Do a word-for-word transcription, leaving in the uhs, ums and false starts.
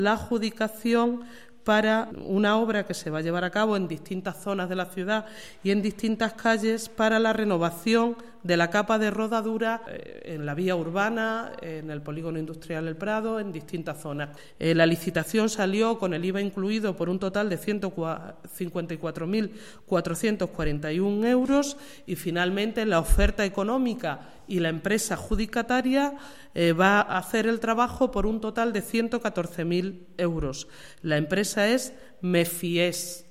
La adjudicación para una obra que se va a llevar a cabo en distintas zonas de la ciudad y en distintas calles para la renovación de la capa de rodadura en la vía urbana, en el polígono industrial El Prado, en distintas zonas. Eh, la licitación salió con el I V A incluido por un total de ciento cincuenta y cuatro mil cuatrocientos cuarenta y uno euros y finalmente la oferta económica y la empresa adjudicataria eh, va a hacer el trabajo por un total de ciento catorce mil euros. La empresa es Mefies.